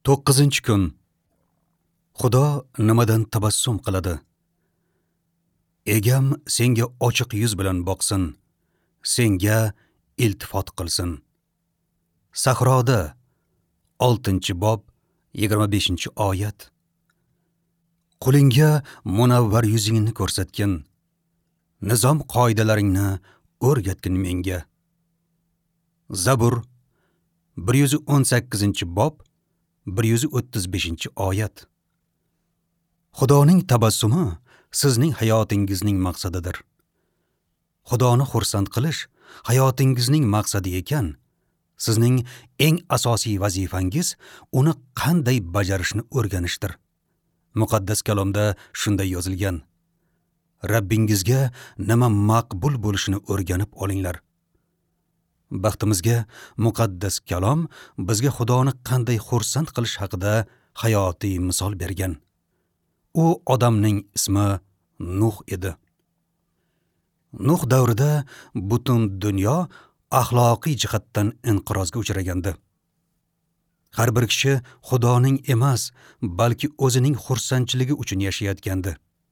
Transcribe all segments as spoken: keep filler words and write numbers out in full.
to'qqizinchi kun. Xudo nimadan tabassum qiladi? Egam senga ochiq yuz bilan boqsin, senga iltifot qilsin. Sahroda oltinchi bob yigirma beshinchi oyat. Qulingga munavvar yuzingni ko'rsatgin, nizom qoidalaringni o'rgatgin menga. Zabur bir yuz o'n sakkizinchi bob bir yuz o'ttiz beshinchi oyat. Xudoning tabassumi sizning hayotingizning maqsadidir. Xudoni xursand qilish hayotingizning maqsadi ekan, sizning eng asosiy vazifangiz uni qanday bajarishni o'rganishdir. Muqaddas kalomda shunday yozilgan: Rabbingizga nima maqbul bo'lishini o'rganib olinglar. Baxtimizga muqaddas kalom bizga Xudoni qanday xursand qilish haqida hayotiy misol bergan. U odamning ismi Nuh edi. Nuh davrida butun dunyo axloqiy jihatdan inqirozga uchragandi. Har bir kishi Xudoning emas, balki o'zining xursandchiligi uchun yashayotgandi.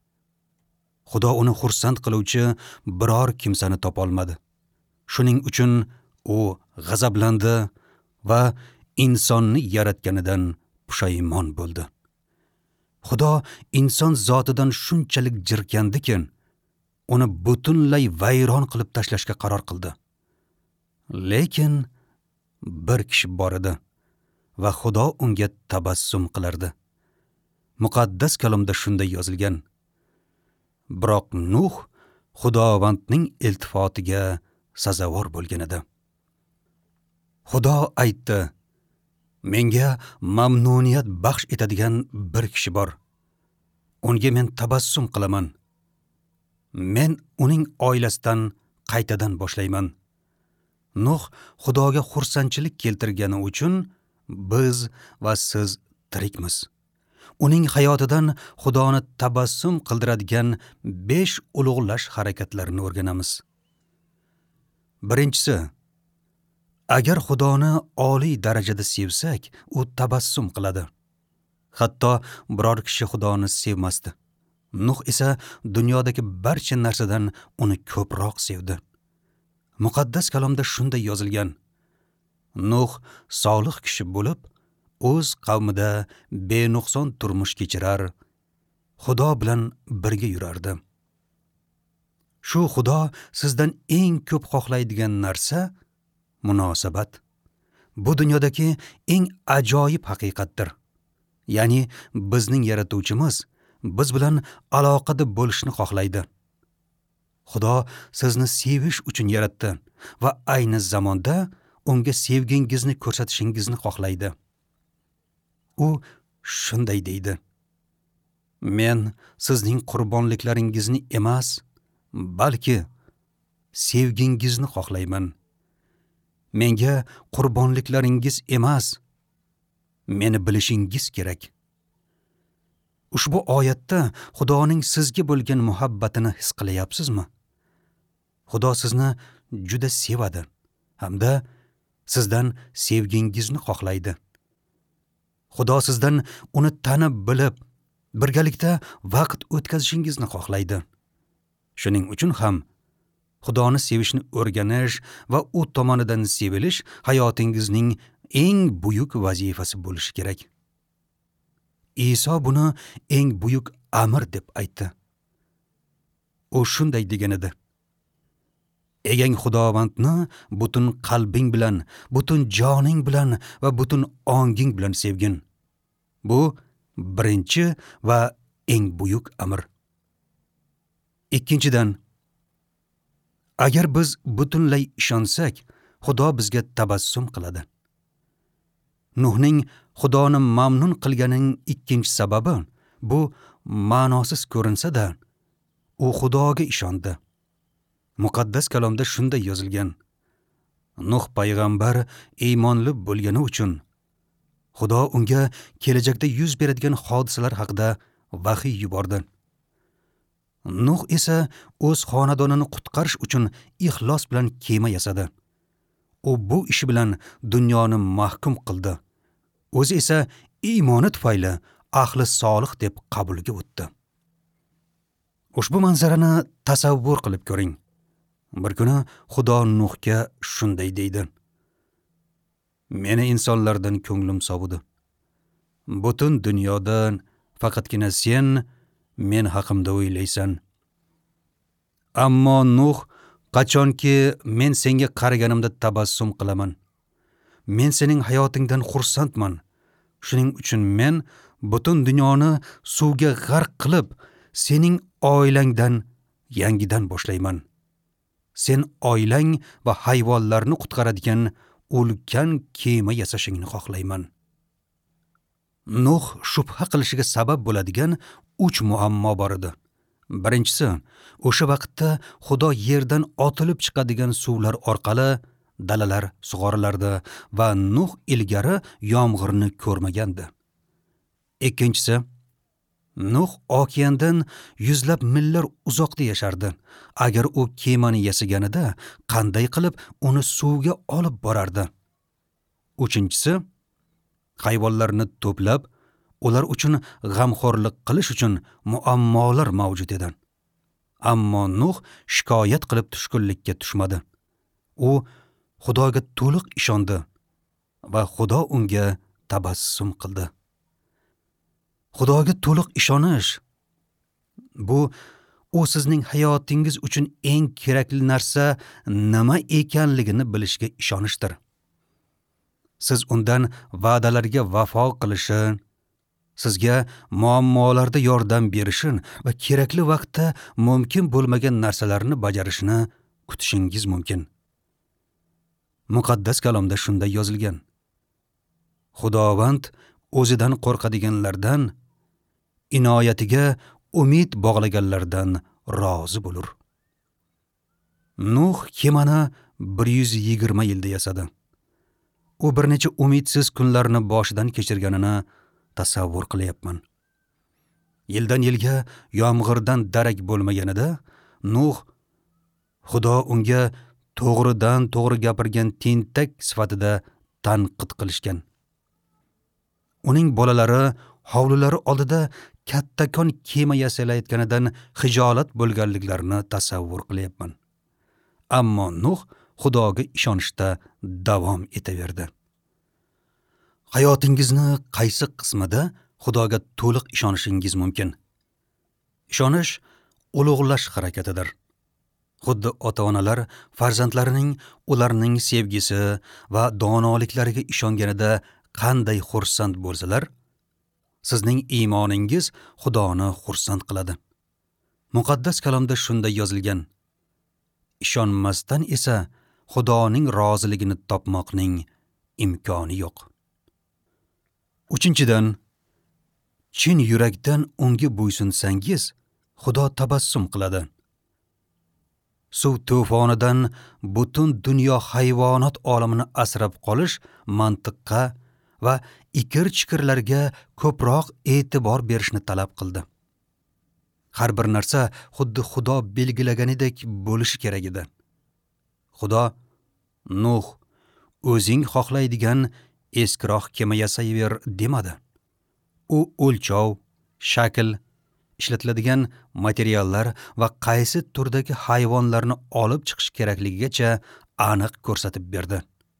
Xudo uni xursand qiluvchi biror kimsani topolmadi. Shuning uchun u g'azablandi va insonni yaratganidan pushaymon bo'ldi. Xudo inson zotidan shunchalik jirkandikin, uni butunlay vayron qilib tashlashga qaror qildi. Lekin bir kishi bor edi va Xudo unga tabassum qilardi. Muqaddas kalomda shunday yozilgan: Biroq Nuh Xudovandning iltifotiga sazovor bo'lgan edi. Xudo aytdi: Menga mamnuniyat baxsh etadigan bir kishi bor. Unga men tabassum qilaman. Men uning oilasidan qaytadan boshlayman. Nuh Xudoga xursandchilik keltirgani uchun biz va siz tirikmiz. Uning hayotidan Xudoni tabassum qildiradigan besh ulug'lash harakatlarini o'rganamiz. Birinchisi, agar Xudoni oliy darajada sevsak, u tabassum qiladi. Hatto biror kishi Xudoni sevmasdi. Nuh esa dunyodagi barcha narsadan uni ko'proq sevdi. Muqaddas kalomda shunday yozilgan: Nuh solih kishi bo'lib, o'z qavmida benuqson turmush kechirar, Xudo bilan birga yurardi. Shu Xudo sizdan eng ko'p xohlaydigan narsa munosabat. Bu dunyodagi eng ajoyib haqiqatdir. Ya'ni bizning yaratuvchimiz biz bilan aloqada bo'lishni xohlaydi. Xudo sizni sevish uchun yaratdi va ayni zamonda unga sevgingizni ko'rsatishingizni xohlaydi. U shunday deydi: Men sizning qurbonliklaringizni emas, balki sevgingizni xohlayman. Menga qurbonliklaringiz emas, meni bilishingiz kerak. Ushbu oyatda Xudoning sizga bo'lgan muhabbatini his qilyapsizmi? Xudo sizni juda sevadi hamda sizdan sevgingizni xohlaydi. Xudo sizdan uni tanib bilib, birgalikda vaqt o'tkazishingizni xohlaydi. Shuning uchun ham Xudoni sevishni o'rganish va u tomonidan sevilish hayotingizning eng buyuk vazifasi bo'lishi kerak. Iso buni eng buyuk amr deb aytdi. U shunday degan edi: Egang Xudovandni butun qalbing bilan, butun joning bilan va butun onging bilan sevgin. Bu birinchi va eng buyuk amr. Ikkinchidan, agar biz butunlay ishonsak, Xudo bizga tabassum qiladi. Nuhning Xudoni mamnun qilganining ikkinchi sababi bu ma'nosiz ko'rinsa-da, u Xudoga ishondi. Muqaddas kalomda shunday yozilgan: Nuh payg'ambar iymonli bo'lgani uchun Xudo unga kelajakda yuz beradigan hodisalar haqida vahiy yubordi. Nuh esa o'z xonadonini qutqarish uchun ixlos bilan kema yasadi. U bu ishi bilan dunyoni mahkum qildi. O'zi esa iymoni tufayli ahli solih deb qabulga o'tdi. Ushbu manzarani tasavvur qilib ko'ring. Bir kuni Xudo Nuhga shunday deydi: "Meni insonlardan ko'nglim sovidi. Butun dunyodan faqatgina sen men haqimda o'ylaysan. Ammo Nuh, qachonki men senga qaraganimda tabassum qilaman. Men sening hayotingdan xursandman. Shuning uchun men butun dunyoni suvga g'arq qilib, sening oilangdan yangidan boshlayman. Sen oilang va hayvonlarni qutqaradigan ulkan kema yasashingni xohlayman." Nuh shubha qilishiga sabab bo'ladigan uch muammo bor edi. Birinchisi, o'sha vaqtda Xudo yerdan otilib chiqadigan suvlar orqali dalalar sug'orilardi va Nuh ilgari yomg'irni ko'rmagandi. Ikkinchisi, Nuh okeandan yuzlab millar uzoqda yashardi. Agar u kemani yasaganida qanday qilib uni suvga olib borardi? Uchinchisi, hayvonlarni to'plab, ular uchun g'amxo'rlik qilish uchun muammolar mavjud edi. Ammo Nuh shikoyat qilib tushkunlikka tushmadi. U Xudoga to'liq ishondi va Xudo unga tabassum qildi. Xudoga to'liq ishonish bu u sizning hayotingiz uchun eng kerakli narsa nima ekanligini bilishga ishonishdir. Siz undan va'dalarga vafo qilishi, sizga muammolarda yordam berishi va kerakli vaqtda mumkin bo'lmagan narsalarni bajarishini kutishingiz mumkin. Muqaddas kalomda shunday yozilgan: Xudovand o'zidan qo'rqadiganlardan, inoyatiga umid bog'laganlardan rozi bo'lur. Nuh kemani bir yuz yigirma yilda yasadi. U bir necha umidsiz kunlarni boshidan kechirganini tasavvur qilyapman. Yildan yilga yomg'irdan darak bo'lmaganida Nuh Xudo unga to'g'ridan to'g'ri gapirgan tentak sifatida tanqid qilishgan. Uning bolalari hovlilari oldida kattakon kema yasalayotganidan hijolat bo'lganliklarini tasavvur qilyapman. Ammo Nuh Xudoga ishonishda davom etaverdi. Hayotingizni qaysi qismida Xudoga to'liq ishonishingiz mumkin? Ishonish ulug'lash harakatidir. Xuddi ota-onalar farzandlarining ularning sevgisi va donoliklariga ishonganida qanday xursand bo'lsalar, sizning iymoningiz Xudoni xursand qiladi. Muqaddas kalomda shunday yozilgan: ishonmasdan esa Xudoning roziligini topmoqning imkoni yo'q. Uchinchidan, chin yurakdan unga bo'ysunsangiz, Xudo tabassum qiladi. Suv to'fonidan butun dunyo hayvonot olamini asrab qolish mantiqqa va ikir-chikirlarga ko'proq e'tibor berishni talab qildi. Har bir narsa xuddi Xudo belgilaganidek bo'lishi kerak edi. Xudo Nuh, o'zing xohlaydigan eskiroq kema yasaver demadi. U o'lchov, shakl, ishlatiladigan materiallar va qaysi turdagi hayvonlarni olib chiqish kerakligigacha aniq ko'rsatib berdi.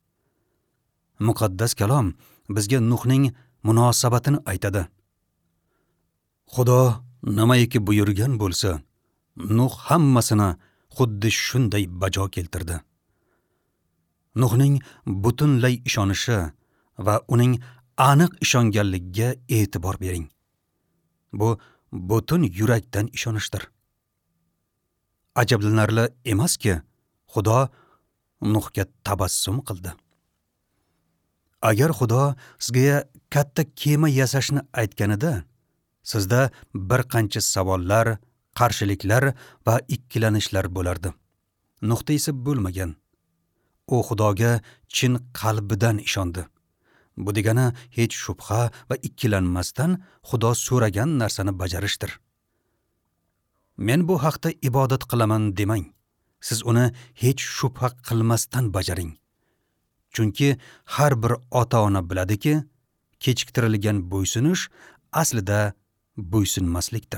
Muqaddas kalom bizga Nuhning munosabatini aytadi. Xudo nimaiki buyurgan bo'lsa, Nuh hammasini xuddi shunday bajo keltirdi. Nuhning butunlay ishonishi va uning aniq ishonganligiga e'tibor bering. Bu butun yurakdan ishonishdir. Ajablanarli emaski, Xudo Nuhga tabassum qildi. Agar Xudo sizga katta kema yasashni aytganida, sizda bir qancha savollar, qarshiliklar va ikkilanishlar bo'lardi. Nuhda esa bo'lmagan. U Xudoga chin qalbidan ishondi. Bu degani hech shubha va ikkilanmasdan Xudo so'ragan narsani bajarishdir. Men bu haqda ibodat qilaman demang. Siz uni hech shubha qilmasdan bajaring. Chunki har bir ota-ona biladiki, kechiktirilgan bo'ysunish aslida bo'ysunmaslikdir.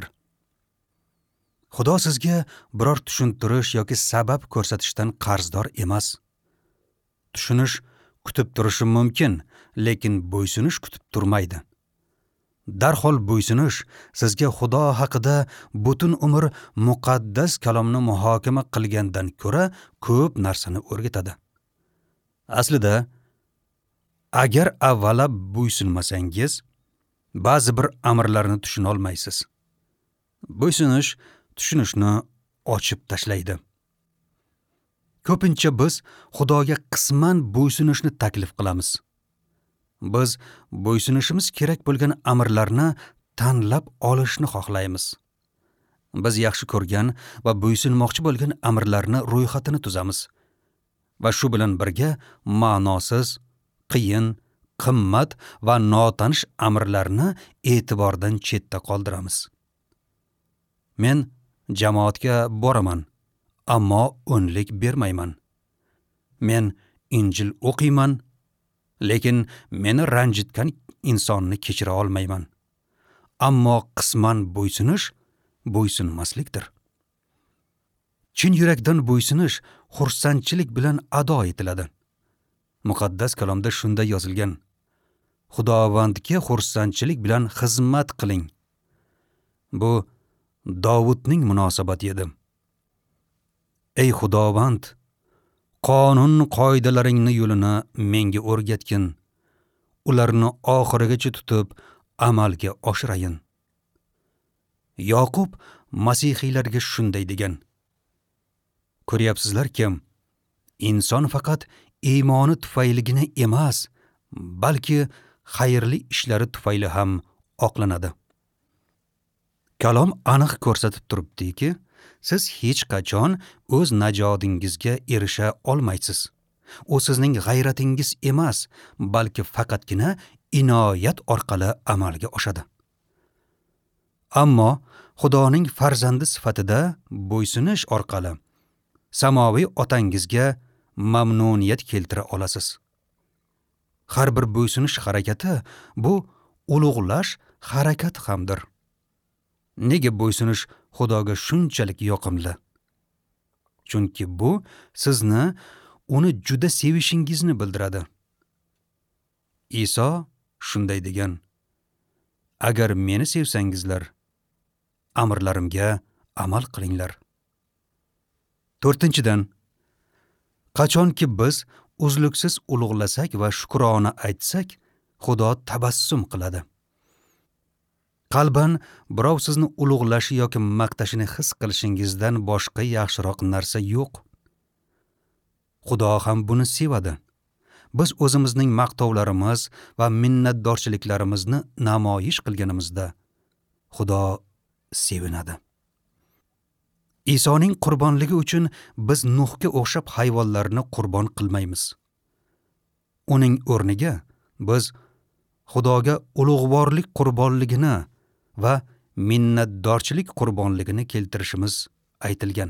Xudo sizga biror tushuntirish yoki sabab ko'rsatishdan qarzdor emas. Tushunish kutib turishi mumkin, lekin bo'ysunish kutib turmaydi. Darhol bo'ysunish sizga Xudo haqida butun umr muqaddas kalomni muhokama qilgandan ko'ra ko'p narsani o'rgatadi. Aslida, agar avvalo bo'ysunmasangiz, ba'zi bir amrlarni tushuna olmaysiz. Bo'ysunish tushunishni ochib tashlaydi. Ko'pincha biz Xudoga qisman bo'ysunishni taklif qilamiz. Biz bo'ysunishimiz kerak bo'lgan amrlarni tanlab olishni xohlaymiz. Biz yaxshi ko'rgan va bo'ysunmoqchi bo'lgan amrlarni ro'yxatini tuzamiz. Va shu bilan birga ma'nosiz, qiyin, qimmat va notanish amrlarni e'tibordan chetda qoldiramiz. Men jamoatga boraman, ammo o'nlik bermayman. Men Injil o'qiyman, lekin meni ranjitgan insonni kechira olmayman. Ammo qisman bo'ysunish bo'ysunmaslikdir. Chin yurakdan bo'ysunish xursandchilik bilan ado etiladi. Muqaddas kalomda shunday yozilgan: Xudovandga xursandchilik bilan xizmat qiling. Bu Davudning munosabati edi. Ey Xudovand, qonun qoidalaringni yo'lini menga o'rgatgin. Ularni oxirigacha tutib amalga oshirayin. Yoqub masihiylarga shunday degan: Ko'ryapsizlarki, inson faqat iymoni tufayligina emas, balki xayrli ishlari tufayli ham oqlanadi. Kalom aniq ko'rsatib turibdiki, siz hech qachon o'z najotingizga erisha olmaysiz. U sizning g'ayratingiz emas, balki faqatgina inoyat orqali amalga oshadi. Ammo Xudoning farzandi sifatida bo'ysunish orqali samoviy otangizga mamnuniyat keltira olasiz. Har bir bo'ysunish harakati bu ulug'lash harakati hamdir. Nega bo'ysunish Xudoga shunchalik yoqimli? Chunki bu sizni uni juda sevishingizni bildiradi. Iso shunday degan: Agar meni sevsangizlar, amrlarimga amal qilinglar. To'rtinchidan, qachonki biz uzluksiz ulug'lasak va shukrona aytsak, Xudo tabassum qiladi. Qalban birov sizni ulug'lashi yoki maqtashini his qilishingizdan boshqa yaxshiroq narsa yo'q. Xudo ham buni sevadi. Biz o'zimizning maqtovlarimiz va minnatdorchiliklarimizni namoyish qilganimizda Xudo sevinadi. Isoning qurbonligi uchun biz Nuhga o'xshab hayvonlarni qurbon qilmaymiz. Uning o'rniga biz Xudoga ulug'vorlik qurbonligini va minnatdorchilik qurbonligini keltirishimiz aytilgan.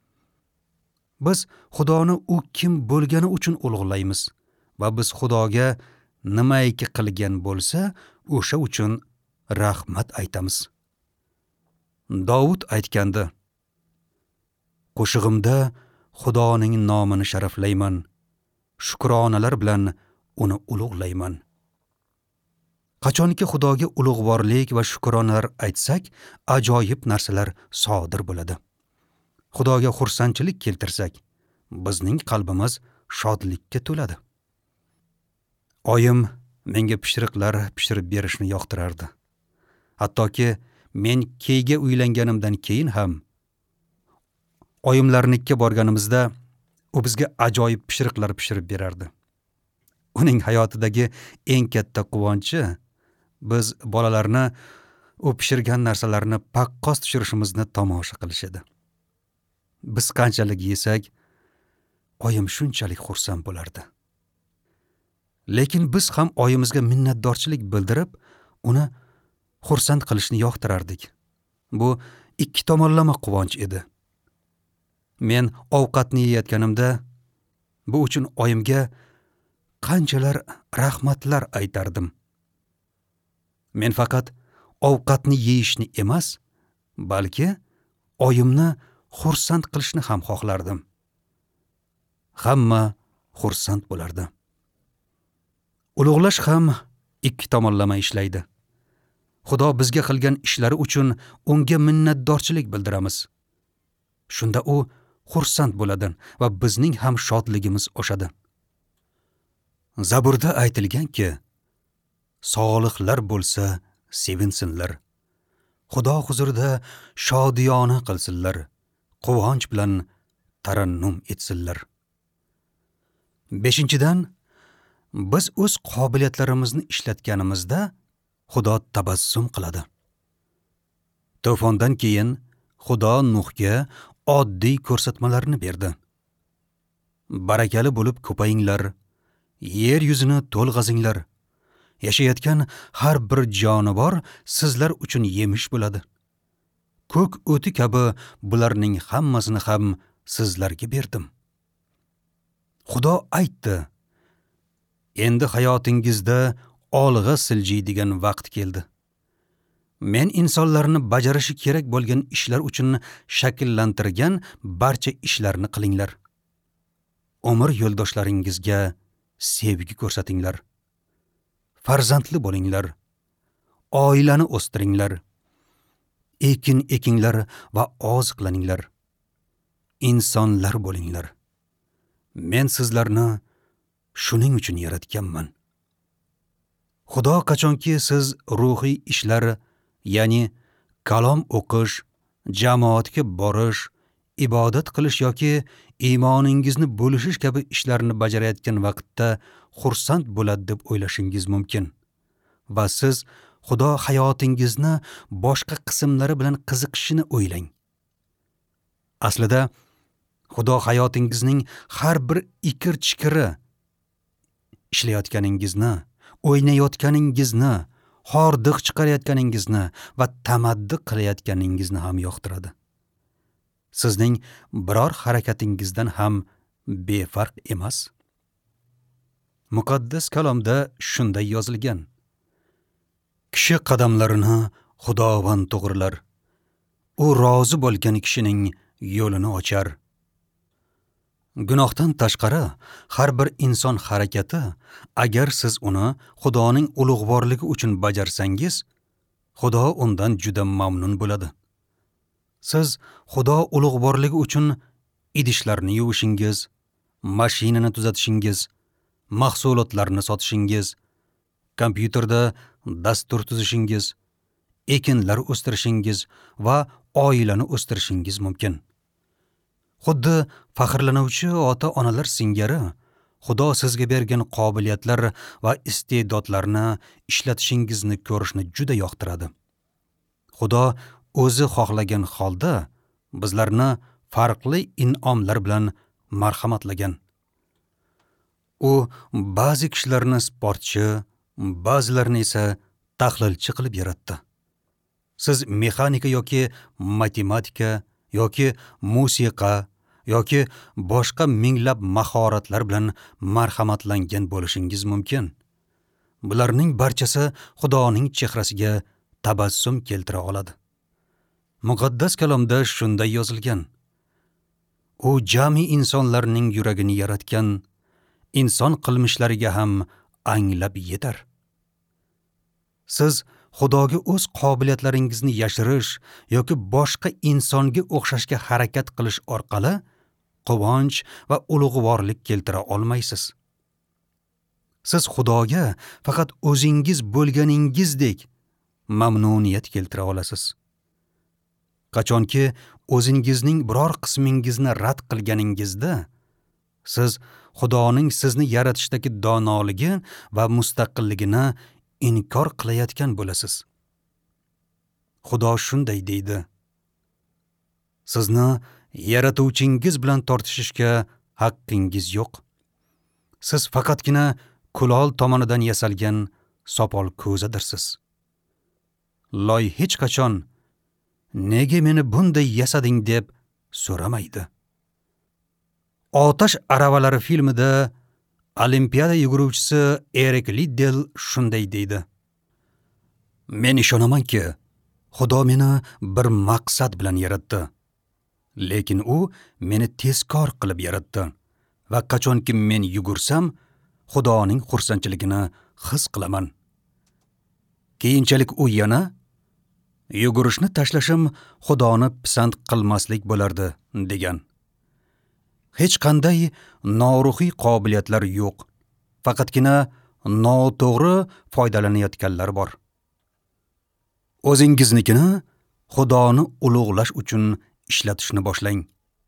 Biz Xudoni u kim bo'lgani uchun ulug'laymiz va biz Xudoga nimaiki qilgan bo'lsa, o'sha uchun rahmat aytamiz. Davud aytgandi: Qo'shig'imda Xudoning nomini sharaflayman, shukronalar bilan uni ulug'layman. Qachonki Xudoga ulug'vorlik va shukronalar aytsak, ajoyib narsalar sodir bo'ladi. Xudoga xursandchilik keltirsak, bizning qalbimiz shodlikka to'ladi. Oyim menga pishiriqlar pishirib berishni yoqtirardi. Hattoki men keyga uylanganimdan keyin ham oyimlarnikka borganimizda u bizga ajoyib pishiriqlar pishirib berardi. Uning hayotidagi eng katta quvonchi biz bolalarni u pishirgan narsalarni paqqos tushirishimizni tomosha qilish edi. Biz qanchalik yesak, oyim shunchalik xursand bo'lardi. Lekin biz ham oyimizga minnatdorchilik bildirib, uni xursand qilishni yoqtirardik. Bu ikki tomonlama quvonch edi. Men ovqatni yeyotganimda bu uchun oyimga qanchalar rahmatlar aytardim. Men faqat ovqatni yeyishni emas, balki oyimni xursand qilishni ham xohlardim. Hamma xursand bo'lardi. Ulug'lash ham ikki tomonlama ishlaydi. Xudo bizga qilgan ishlari uchun unga minnatdorchilik bildiramiz. Shunda u xursand bo'ladi va bizning ham shodligimiz oshadi. Zaburda aytilganki, solihlar bo'lsa sevinsinlar. Xudo huzurida shodiyona qilsinlar, quvonch bilan tarannum etsinlar. Beshinchidan, biz o'z qobiliyatlarimizni ishlatganimizda Xudo tabassum qiladi. To'fondan keyin Xudo Nuhga oddiy ko'rsatmalarni berdi. Barakali bo'lib ko'payinglar, yer yuzini to'lg'azinglar. Yashayotgan har bir jonivor sizlar uchun yemish bo'ladi. Ko'k o'ti kabi bularning hammasini ham sizlarga berdim. Xudo aytdi: endi hayotingizda olg'a siljiydigan vaqt keldi. Men insonlarni bajarishi kerak bo'lgan ishlar uchun shakllantirgan barcha ishlarni qilinglar. Umr yo'ldoshlaringizga sevgi ko'rsatinglar. Farzandli bo'linglar. Oilani o'stiringlar. Ekin ekinglar va oziqlaninglar. Insonlar bo'linglar. Men sizlarni shuning uchun yaratganman. Xudo qachonki siz ruhiy ishlar, ya'ni kalom o'qish, jamoatga borish, ibodat qilish yoki iymoningizni bo'lishish kabi ishlarni bajarayotgan vaqtda xursand bo'ladi deb o'ylashingiz mumkin. Va siz Xudo hayotingizni boshqa qismlari bilan qiziqishini o'ylang. Aslida Xudo hayotingizning har bir ikir-chikiri, ishlayotganingizni, o'ynayotganingizni, hordiq chiqarayotganingizni va tamaddi qilayotganingizni ham yoqtiradi. Sizning biror harakatingizdan ham befarq emas. Muqaddas kalomda shunday yozilgan: kishi qadamlarini Xudovand to'g'rilar. U rozi bo'lgan kishining yo'lini ochar. Gunohdan tashqari har bir inson harakati, agar siz uni Xudoning ulug'vorligi uchun bajarsangiz, Xudo undan juda mamnun bo'ladi. Siz Xudo ulug'vorligi uchun idishlarni yuvishingiz, mashinani tuzatishingiz, mahsulotlarni sotishingiz, kompyuterda dastur tuzishingiz, ekinlar o'stirishingiz va oilani o'stirishingiz mumkin. Xuddi faxrlanuvchi ota-onalar singari Xudo sizga bergan qobiliyatlar va iste'dodlarni ishlatishingizni ko'rishni juda yoqtiradi. Xudo o'zi xohlagan holda bizlarni farqli in'omlar bilan marhamatlagan. U ba'zi kishilarni sportchi, ba'zilarini esa tahlilchi qilib yaratdi. Siz mexanika yoki matematika yoki musiqa yoki boshqa minglab mahoratlar bilan marhamatlangan bo'lishingiz mumkin. Bularning barchasi Xudoning chehrasiga tabassum keltira oladi. Muqaddas kalomda shunday yozilgan: u jami insonlarning yuragini yaratgan, inson qilmishlariga ham anglab yetar. Siz Xudoga o'z qobiliyatlaringizni yashirish yoki boshqa insonga o'xshashga harakat qilish orqali quvonch va ulug'vorlik keltira olmaysiz. Siz Xudoga faqat o'zingiz bo'lganingizdek mamnuniyat keltira olasiz. Qachonki o'zingizning biror qismingizni rad qilganingizda, siz Xudoning sizni yaratishdagi donoligi va mustaqilligini inkor qilayotgan bo'lasiz. Xudo shunday deydi: sizni yaratuvchingiz bilan tortishishga haqqingiz yo'q. Siz faqatgina kulol tomonidan yasalgan sopol ko'zadirsiz. Loy hech qachon nega meni bunday yasading deb so'ramaydi. Otash aravalari filmida Olimpiada yuguruvchisi Erik Liddell shunday deydi: Men ishonamanki, Xudo meni bir maqsad bilan yaratdi. Lekin u meni tezkor qilib yaratdi va qachonki men yugursam, Xudoning xursandchiligini his qilaman. Keyinchalik u yana yugurishni tashlashim Xudoni pisand qilmaslik bo'lardi degan. Hech qanday noruhiy qobiliyatlar yo'q. Faqatgina noto'g'ri foydalanayotganlar bor. O'zingiznikini Xudoni ulug'lash uchun ishlatishni boshlang.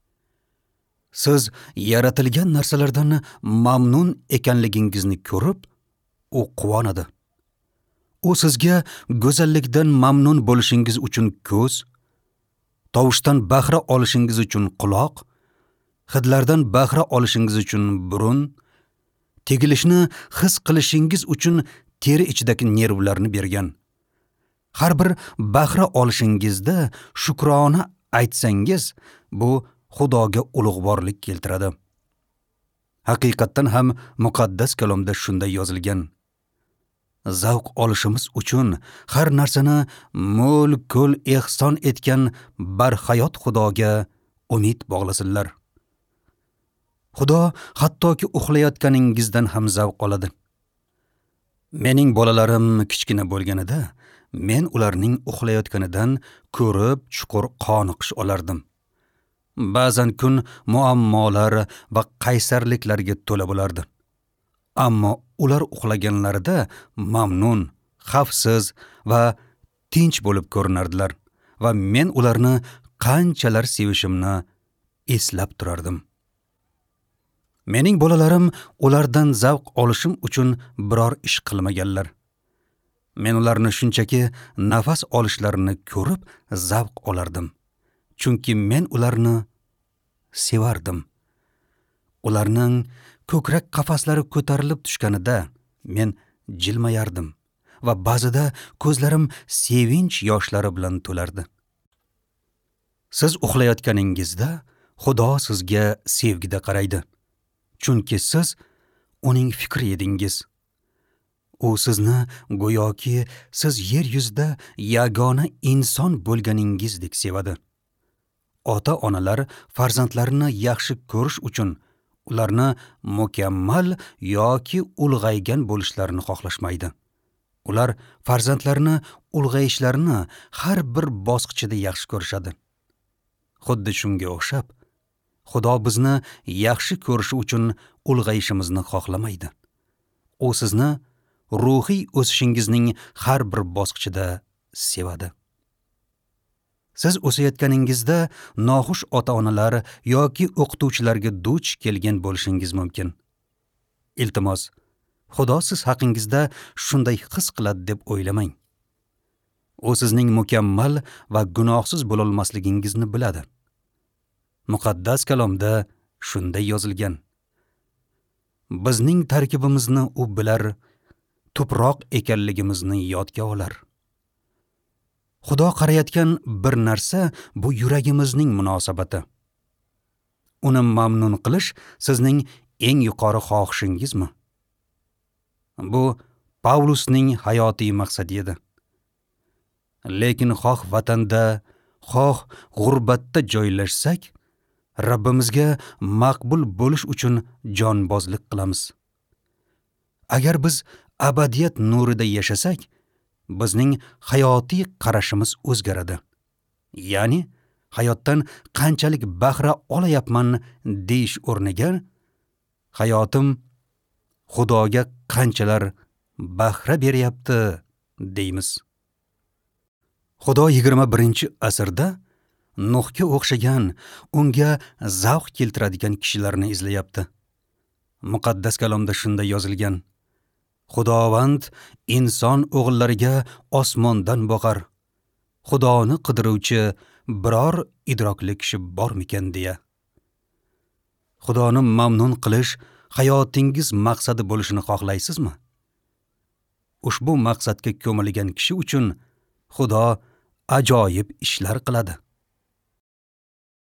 Siz yaratilgan narsalardan mamnun ekanligingizni ko'rib, u quvonadi. U sizga go'zallikdan mamnun bo'lishingiz uchun ko'z, tovushdan bahra olishingiz uchun quloq, hidlardan bahra olishingiz uchun burun, tegilishni his qilishingiz uchun teri ichidagi nervlarni bergan. Har bir bahra olishingizda shukrona aytsangiz, bu Xudoga ulug'vorlik keltiradi. Haqiqatdan ham muqaddas kalomda shunday yozilgan. Zavq olishimiz uchun har narsani mo'l-ko'l ehson etgan barhayot Xudoga umid bog'lasinlar. Xudo hattoki uxlayotganingizdan ham zavq oladi. Mening bolalarim kichkina bo'lganida, men ularning uxlayotganidan ko'rib chuqur qoniqish olardim. Ba'zan kun muammolar va qaysarliklarga to'la bo'lardi. Ammo ular uxlaganlarida mamnun, xavfsiz va tinch bo'lib ko'rinardilar va men ularni qanchalar sevishimni eslab turardim. Mening bolalarim ulardan zavq olishim uchun biror ish qilmaganlar. Men ularni shunchaki nafas olishlarini ko'rib zavq olardim. Chunki men ularni sevardim. Ularning ko'krak qafaslari ko'tarilib tushganida men jilmayardim va ba'zida ko'zlarim sevinch yoshlari bilan to'lardi. Siz uxlayotganingizda Xudo sizga sevgida qaraydi. Chunki siz uning fikri edingiz. U sizni go'yoki siz yer yuzida yagona inson bo'lganingizdek sevadi. Ota-onalar farzandlarini yaxshi ko'rish uchun ularni mukammal yoki ulg'aygan bo'lishlarini xohlashmaydi. Ular farzandlarini ulg'ayishlarini har bir bosqichida yaxshi ko'rishadi. Xuddi shunga o'xshab, Xudo bizni yaxshi ko'rishi uchun ulg'ayishimizni xohlamaydi. U sizni ruhiy o'sishingizning har bir bosqichida sevadi. Siz o'sayotganingizda noxush ota-onalar yoki o'qituvchilarga duch kelgan bo'lishingiz mumkin. Iltimos, Xudo siz haqingizda shunday his qiladi deb o'ylamang. U sizning mukammal va gunohsiz bo'lolmasligingizni biladi. Muqaddas kalomda shunday yozilgan. Bizning tarkibimizni u bilar, tuproq ekanligimizni yodga olar. Xudo qarayotgan bir narsa bu yuragimizning munosabati. Uni mamnun qilish sizning eng yuqori xohishingizmi? Bu Pavlusning hayotiy maqsadi edi. Lekin xoh vatanda, xoh g'urbatda joylashsak, Rabbimizga maqbul bo'lish uchun jonbozlik qilamiz. Agar biz abadiyat nurida yashasak, bizning hayotiy qarashimiz o'zgaradi. Ya'ni hayotdan qanchalik bahra olayapman deyish o'rniga, hayotim Xudoga qanchalar bahra beryapti deymiz. Xudo yigirma birinchi asrda Nuhga o'xshagan, unga zavq keltiradigan kishilarni izlayapti. Muqaddas kalomda shunday yozilgan. Xudovand inson o'g'illariga osmondan boqar. Xudoni qidiruvchi biror idrokli kishi bormikan deya. Xudoni mamnun qilish hayotingiz maqsadi bo'lishini xohlaysizmi? Ushbu maqsadga ko'milgan kishi uchun Xudo ajoyib ishlar qiladi.